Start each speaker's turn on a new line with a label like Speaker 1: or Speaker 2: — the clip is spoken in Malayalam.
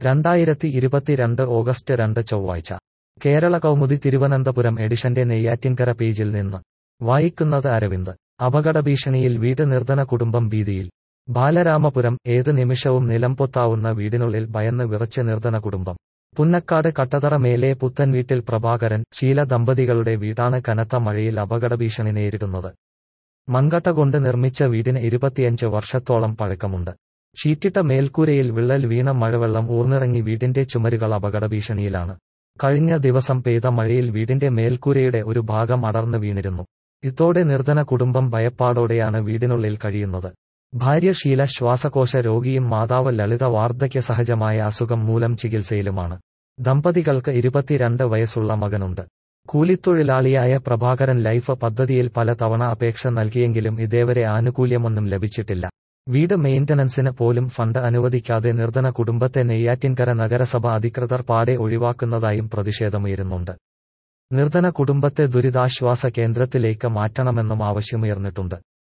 Speaker 1: 2022 ഓഗസ്റ്റ് 2 ചൊവ്വാഴ്ച കേരള കൗമുദി തിരുവനന്തപുരം എഡിഷന്റെ നെയ്യാറ്റിൻകര പേജിൽ നിന്ന് വായിക്കുന്നത് അരവിന്ദ്. അപകടഭീഷണിയിൽ വീട് നിർധന കുടുംബം ഭീതിയിൽ. ബാലരാമപുരം. ഏത് നിമിഷവും നിലംപൊത്താവുന്ന വീടിനുള്ളിൽ ഭയന്ന് വിറച്ച് നിർധന കുടുംബം. പുന്നക്കാട് കട്ടതറ മേലെ പുത്തൻ വീട്ടിൽ പ്രഭാകരൻ, ഷീല ദമ്പതികളുടെ വീടാണ് കനത്ത മഴയിൽ അപകടഭീഷണി നേരിടുന്നത്. മൺകട്ട കൊണ്ട് നിർമ്മിച്ച വീടിന് 25 വർഷത്തോളം പഴക്കമുണ്ട്. ഷീറ്റിട്ട മേൽക്കൂരയിൽ വിള്ളൽ വീണ മഴവെള്ളം ഊർന്നിറങ്ങി വീടിന്റെ ചുമരുകൾ അപകടഭീഷണിയിലാണ്. കഴിഞ്ഞ ദിവസം പെയ്ത മഴയിൽ വീടിന്റെ മേൽക്കൂരയുടെ ഒരു ഭാഗം അടർന്ന് വീണിരുന്നു. ഇതോടെ നിർധന കുടുംബം ഭയപ്പാടോടെയാണ് വീടിനുള്ളിൽ കഴിയുന്നത്. ഭാര്യ ഷീല ശ്വാസകോശ രോഗിയും മാതാവ് ലളിത വാർദ്ധക്യ സഹജമായ അസുഖം മൂലം ചികിത്സയിലുമാണ്. ദമ്പതികൾക്ക് 22 വയസ്സുള്ള മകനുണ്ട്. കൂലിത്തൊഴിലാളിയായ പ്രഭാകരൻ ലൈഫ് പദ്ധതിയിൽ പല തവണ അപേക്ഷ നൽകിയെങ്കിലും ഇതേവരെ ആനുകൂല്യമൊന്നും ലഭിച്ചിട്ടില്ല. വീട് മെയിന്റനൻസിന് പോലും ഫണ്ട് അനുവദിക്കാതെ നിർധന കുടുംബത്തെ നെയ്യാറ്റിൻകര നഗരസഭ അധികൃതർ പാടെ ഒഴിവാക്കുന്നതായും പ്രതിഷേധമുയരുന്നുണ്ട്. നിർധന കുടുംബത്തെ ദുരിതാശ്വാസ കേന്ദ്രത്തിലേക്ക് മാറ്റണമെന്നും ആവശ്യമുയർന്നിട്ടുണ്ട്.